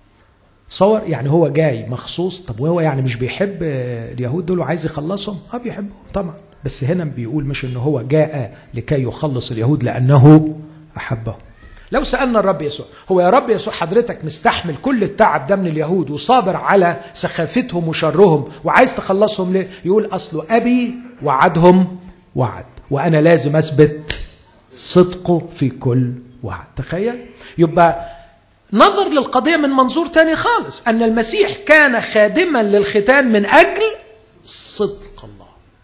تصور يعني هو جاي مخصوص. طب وهو يعني مش بيحب اليهود دول وعايز يخلصهم؟ بيحبهم طبعا، بس هنا بيقول مش انه هو جاء لكي يخلص اليهود لأنه أحبهم. لو سألنا الرب يسوع، هو يا رب يسوع حضرتك مستحمل كل التعب ده من اليهود وصابر على سخافتهم وشرهم وعايز تخلصهم ليه؟ يقول أصله أبي وعدهم وعد وأنا لازم أثبت صدقه في كل وعد. تخيل. يبقى نظر للقضية من منظور تاني خالص، أن المسيح كان خادما للختان من أجل صدق الله.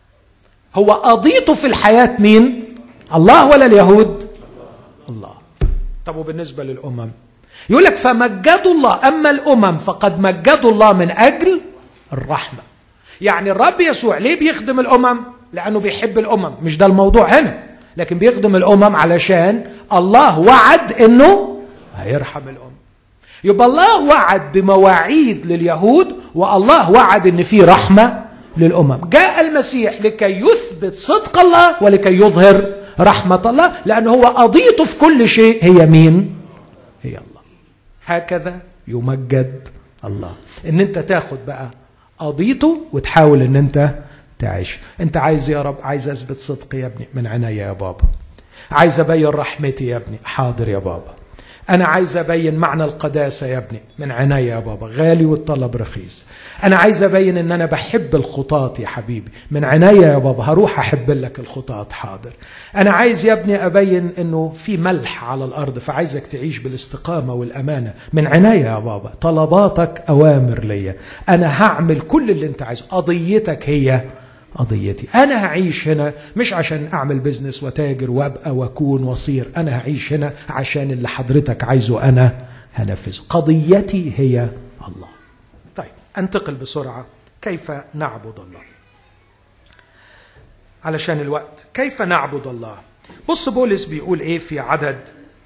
هو قضيته في الحياة مين؟ الله ولا اليهود؟ الله. طب وبالنسبة للأمم يقول لك فمجدوا الله، أما الأمم فقد مجدوا الله من أجل الرحمة. يعني الرب يسوع ليه بيخدم الأمم؟ لأنه بيحب الأمم، مش ده الموضوع هنا، لكن بيخدم الأمم علشان الله وعد أنه هيرحم الأمم. يبقى الله وعد بمواعيد لليهود والله وعد أن في رحمة للأمم. جاء المسيح لكي يثبت صدق الله ولكي يظهر رحمة الله، لأنه هو قضيته في كل شيء هي مين؟ هي الله. هكذا يمجد الله، ان انت تاخد بقى قضيته وتحاول ان انت تعيش. انت عايز يا رب؟ عايز اثبت صدقي يا ابني، من عناية يا بابا. عايز ابين رحمتي يا ابني، حاضر يا بابا. أنا عايز أبين معنى القداسة يا ابني، من عناية يا بابا، غالي والطلب رخيص. أنا عايز أبين أن أنا بحب الخطاط يا حبيبي، من عناية يا بابا، هروح أحب لك الخطاط، حاضر. أنا عايز يا ابني أبين أنه في ملح على الأرض فعايزك تعيش بالاستقامة والأمانة، من عناية يا بابا، طلباتك أوامر ليا، أنا هعمل كل اللي أنت عايزه، قضيتك هي قضيتي. أنا هعيش هنا مش عشان أعمل بزنس وتاجر وأبقى وأكون وصير، أنا هعيش هنا عشان اللي حضرتك عايزه أنا هنفذه، قضيتي هي الله. طيب أنتقل بسرعة. كيف نعبد الله؟ علشان الوقت، كيف نعبد الله؟ بص بولس بيقول إيه في عدد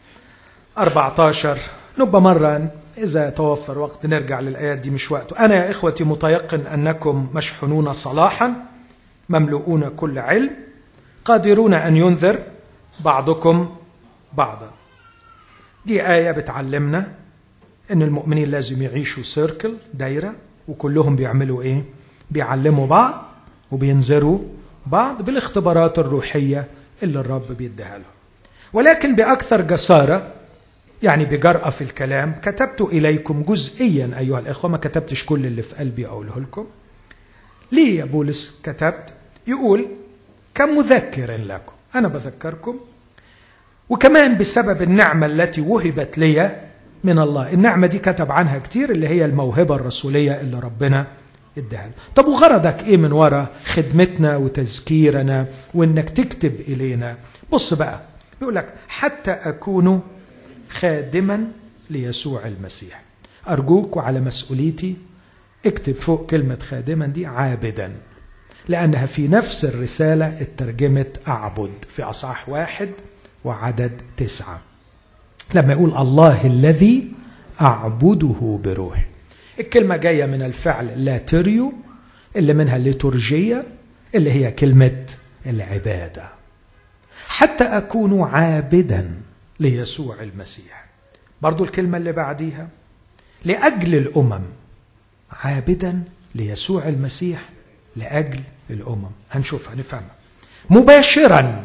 14. نبقى مرة إذا توفر وقت نرجع للآيات دي، مش وقته. أنا يا إخوتي متيقن أنكم مشحونون صلاحا، مملؤون كل علم، قادرون أن ينذر بعضكم بعضا. دي آية بتعلمنا أن المؤمنين لازم يعيشوا سيركل، دايرة، وكلهم بيعملوا إيه؟ بيعلموا بعض وبينذروا بعض بالاختبارات الروحية اللي الرب بيديها لهم. ولكن بأكثر جسارة، يعني بجرأة في الكلام، كتبت إليكم جزئيا أيها الأخوة، ما كتبتش كل اللي في قلبي أقوله لكم. ليه يا بولس كتبت؟ يقول كمذكر لكم، أنا بذكركم، وكمان بسبب النعمة التي وهبت لي من الله. النعمة دي كتب عنها كتير، اللي هي الموهبة الرسولية اللي ربنا اداها. طب وغرضك ايه من وراء خدمتنا وتذكيرنا وانك تكتب إلينا؟ بص بقى، بيقول لك حتى أكون خادما ليسوع المسيح. أرجوك وعلى مسؤوليتي اكتب فوق كلمة خادما دي عابدا، لأنها في نفس الرسالة اترجمت أعبد في أصحاح 1 وعدد 9، لما يقول الله الذي أعبده بروحي. الكلمة جاية من الفعل لاتريو اللي منها ليتورجية اللي هي كلمة العبادة. حتى أكون عابدا ليسوع المسيح. برضو الكلمة اللي بعديها لأجل الأمم، عابدا ليسوع المسيح لأجل الأمم. هنشوفها نفهمها. مباشرا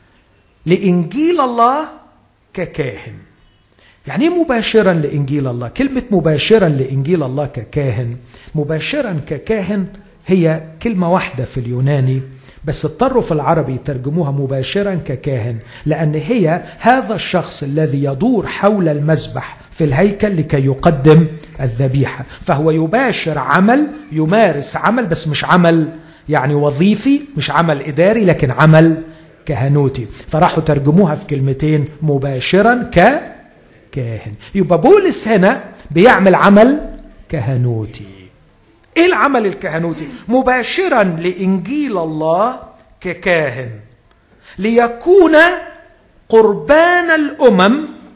لإنجيل الله ككاهن. يعني ايه مباشرا لإنجيل الله؟ كلمة مباشرا لإنجيل الله ككاهن، مباشرا ككاهن هي كلمة واحدة في اليوناني، بس اضطروا في العربي يترجموها مباشرا ككاهن، لأن هي هذا الشخص الذي يدور حول المذبح في الهيكل لكي يقدم الذبيحة، فهو يباشر عمل، يمارس عمل، بس مش عمل يعني وظيفي، مش عمل إداري، لكن عمل كهنوتي. فراحوا ترجموها في كلمتين، مباشرا ككاهن. يبقى بولس هنا بيعمل عمل كهنوتي. ايه العمل الكهنوتي؟ مباشرا لإنجيل الله ككاهن، ليكون قربان الأمم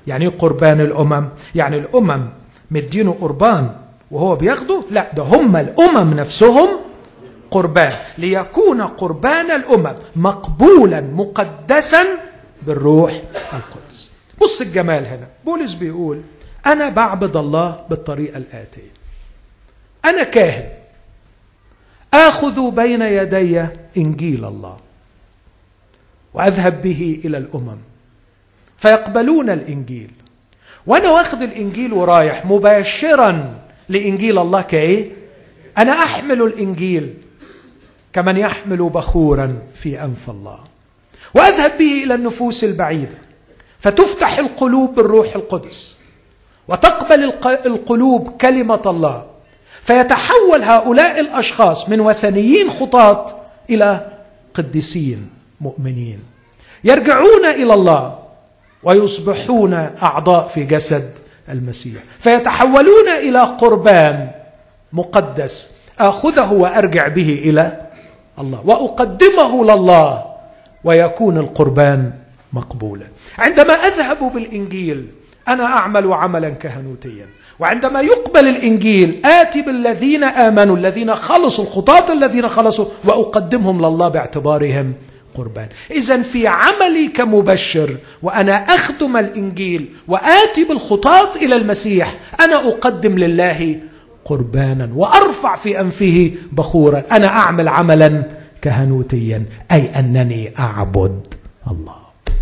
يعني قربان الأمم، يعني الأمم مدينه قربان وهو بياخده؟ لا، ده هم الأمم نفسهم قربان، ليكون قربان الأمم مقبولا مقدسا بالروح القدس. بص الجمال هنا، بولس بيقول أنا بعبد الله بالطريقة الآتية. أنا كاهن آخذ بين يدي إنجيل الله وأذهب به إلى الأمم فيقبلون الإنجيل، وأنا واخد الإنجيل ورايح مباشرا لإنجيل الله كإيه؟ أنا أحمل الإنجيل كمن يحمل بخورا في أنف الله، وأذهب به إلى النفوس البعيدة فتفتح القلوب بالروح القدس وتقبل القلوب كلمة الله، فيتحول هؤلاء الأشخاص من وثنيين خطاة إلى قديسين مؤمنين، يرجعون إلى الله ويصبحون أعضاء في جسد المسيح، فيتحولون إلى قربان مقدس آخذه وأرجع به إلى الله وأقدمه لله ويكون القربان مقبولا. عندما أذهب بالإنجيل أنا أعمل عملا كهنوتيا، وعندما يقبل الإنجيل آتي بالذين آمنوا الذين خلصوا، الخطاة الذين خلصوا، وأقدمهم لله باعتبارهم قربان. إذن في عملي كمبشر وأنا أخدم الإنجيل وآتي بالخطاة إلى المسيح، أنا أقدم لله قربانا وأرفع في أنفه بخورا. أنا أعمل عملا كهنوتيا، أي أنني أعبد الله.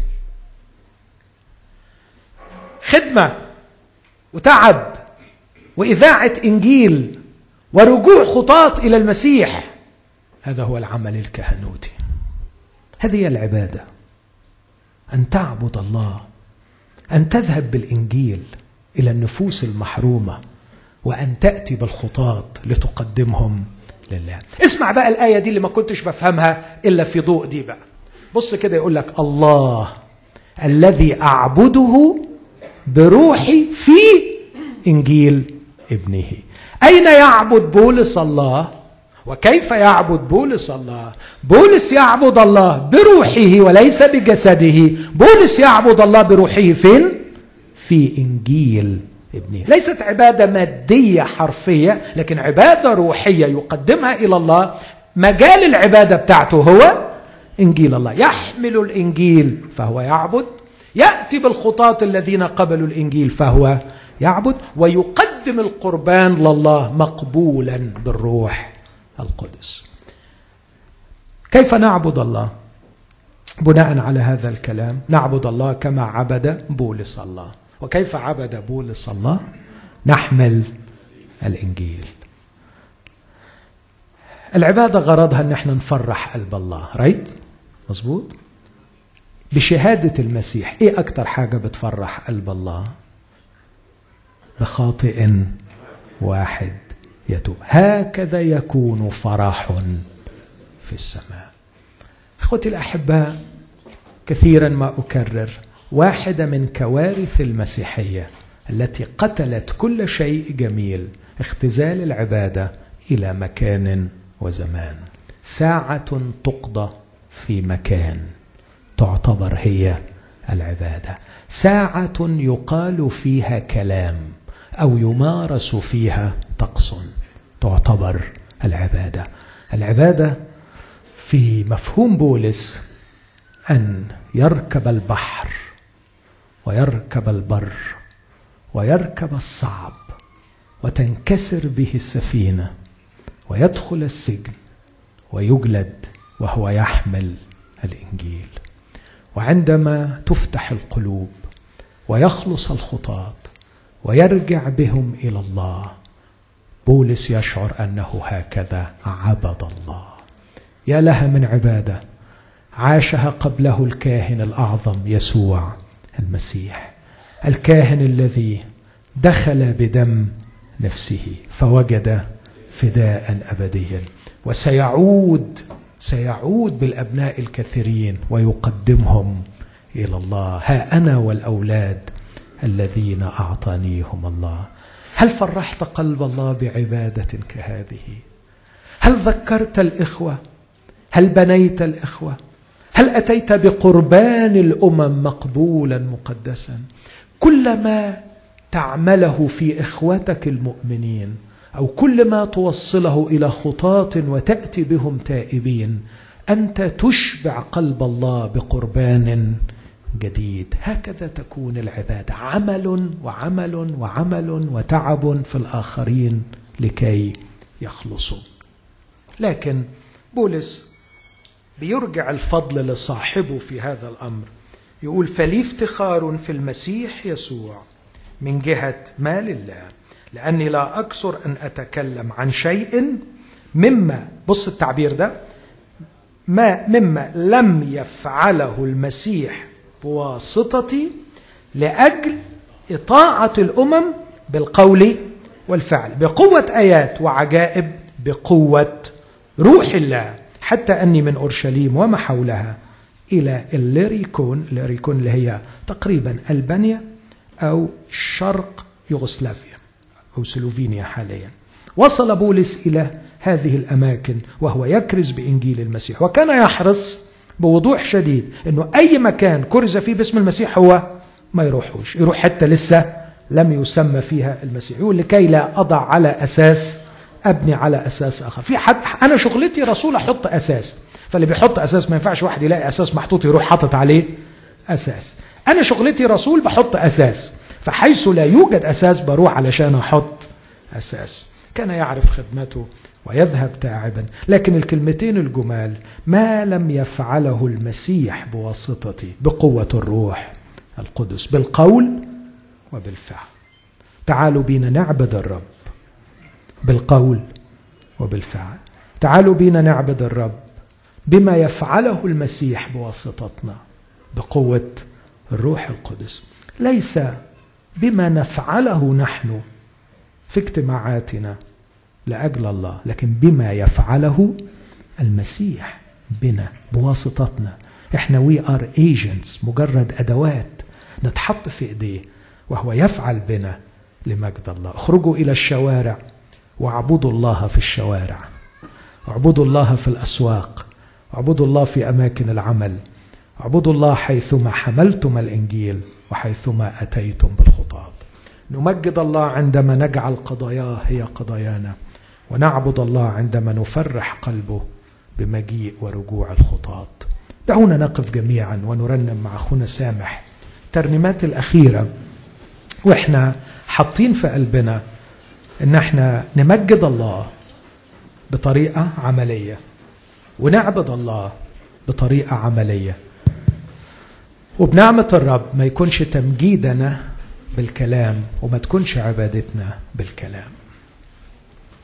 خدمة وتعب وإذاعة إنجيل ورجوع خطاة إلى المسيح، هذا هو العمل الكهنوتي. هذه هي العبادة، أن تعبد الله، أن تذهب بالإنجيل إلى النفوس المحرومة، وأن تأتي بالخطاة لتقدمهم لله. اسمع بقى الآية دي اللي ما كنتش بفهمها إلا في ضوء دي بقى. بص كده يقول لك الله الذي أعبده بروحي في إنجيل ابنه. أين يعبد بولس الله؟ وكيف يعبد بولس الله؟ بولس يعبد الله بروحه وليس بجسده. بولس يعبد الله بروحه فين؟ في إنجيل ابنه. ليست عبادة مادية حرفية، لكن عبادة روحية يقدمها إلى الله. مجال العبادة بتاعته هو إنجيل الله. يحمل الإنجيل فهو يعبد، يأتي بالخطاة الذين قبلوا الإنجيل فهو يعبد، ويقدم القربان لله مقبولا بالروح القدس. كيف نعبد الله؟ بناء على هذا الكلام نعبد الله كما عبد بولس الله. وكيف عبد بولس الله؟ نحمل الإنجيل. العبادة غرضها أن احنا نفرح قلب الله، رايت؟ مظبوط؟ بشهادة المسيح ايه أكتر حاجة بتفرح قلب الله؟ بخاطئ واحد يتوب، هكذا يكون فرح في السماء. أخوتي الأحباء، كثيرا ما أكرر، واحدة من كوارث المسيحية التي قتلت كل شيء جميل اختزال العبادة إلى مكان وزمان. ساعة تقضى في مكان تعتبر هي العبادة، ساعة يقال فيها كلام أو يمارس فيها طقس تعتبر العبادة. العبادة في مفهوم بولس أن يركب البحر ويركب البر ويركب الصعب وتنكسر به السفينة ويدخل السجن ويجلد وهو يحمل الإنجيل. وعندما تفتح القلوب ويخلص الخطاة ويرجع بهم إلى الله، بولس يشعر أنه هكذا عبد الله. يا لها من عبادة عاشها قبله الكاهن الأعظم يسوع المسيح، الكاهن الذي دخل بدم نفسه فوجد فداء أبديا، وسيعود بالأبناء الكثيرين ويقدمهم إلى الله. ها أنا والأولاد الذين أعطانيهم الله. هل فرحت قلب الله بعبادة كهذه؟ هل ذكرت الإخوة؟ هل بنيت الإخوة؟ هل أتيت بقربان الأمم مقبولا مقدسا؟ كل ما تعمله في إخوتك المؤمنين أو كل ما توصله إلى خطاة وتأتي بهم تائبين، أنت تشبع قلب الله بقربان جديد. هكذا تكون العبادة، عمل وعمل وعمل وتعب في الآخرين لكي يخلصوا. لكن بولس بيرجع الفضل لصاحبه في هذا الأمر، يقول: فلي افتخار في المسيح يسوع من جهة ما لله، لأني لا أكثر أن أتكلم عن شيء مما، بص التعبير ده، مما لم يفعله المسيح بواسطتي لأجل إطاعة الأمم بالقول والفعل، بقوة آيات وعجائب، بقوة روح الله، حتى أني من أورشليم وما حولها إلى الليريكون اللي هي تقريبا ألبانيا أو شرق يوغوسلافيا أو سلوفينيا حاليا. وصل بولس إلى هذه الأماكن وهو يكرز بإنجيل المسيح، وكان يحرص بوضوح شديد أنه أي مكان كرز فيه باسم المسيح هو ما يروحوش، يروح حتى لسه لم يسمى فيها المسيح، يقول: لكي لا أضع على أساس أبني على أساس آخر. في حد أنا شغلتي رسول أحط أساس، فاللي بيحط أساس ما ينفعش واحد يلاقي أساس محطوط يروح حاطط عليه أساس. أنا شغلتي رسول بحط أساس، فحيث لا يوجد أساس بروح علشان أحط أساس. كان يعرف خدمته ويذهب تاعبا. لكن الكلمتين الجمال: ما لم يفعله المسيح بواسطتي بقوة الروح القدس بالقول وبالفعل. تعالوا بينا نعبد الرب بالقول وبالفعل. تعالوا بينا نعبد الرب بما يفعله المسيح بواسطتنا بقوة الروح القدس، ليس بما نفعله نحن في اجتماعاتنا لأجل الله، لكن بما يفعله المسيح بنا بواسطتنا. احنا we are agents، مجرد أدوات نتحط في ايديه وهو يفعل بنا لمجد الله. اخرجوا إلى الشوارع واعبدوا الله في الشوارع، اعبدوا الله في الأسواق، اعبدوا الله في أماكن العمل، اعبدوا الله حيثما حملتم الإنجيل وحيثما أتيتم بالخطاة. نمجد الله عندما نجعل قضاياه هي قضايانا، ونعبد الله عندما نفرح قلبه بمجيء ورجوع الخطاة. دعونا نقف جميعا ونرنم مع أخونا سامح ترنيمات الأخيرة، وإحنا حاطين في قلبنا إن إحنا نمجد الله بطريقة عملية ونعبد الله بطريقة عملية، وبنعمة الرب ما يكونش تمجيدنا بالكلام وما تكونش عبادتنا بالكلام.